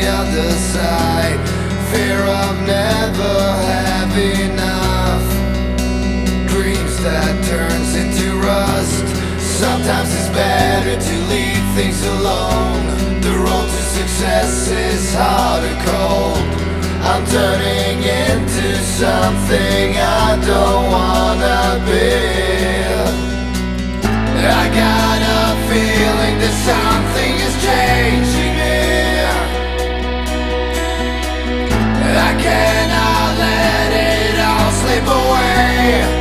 other side. Fear of never having enough, dreams that turns into rust. Sometimes it's better to leave things alone. The road to success is hard and cold. I'm turning into something I don't wanna be. I got a feeling that something is changing me. I cannot let it all slip away.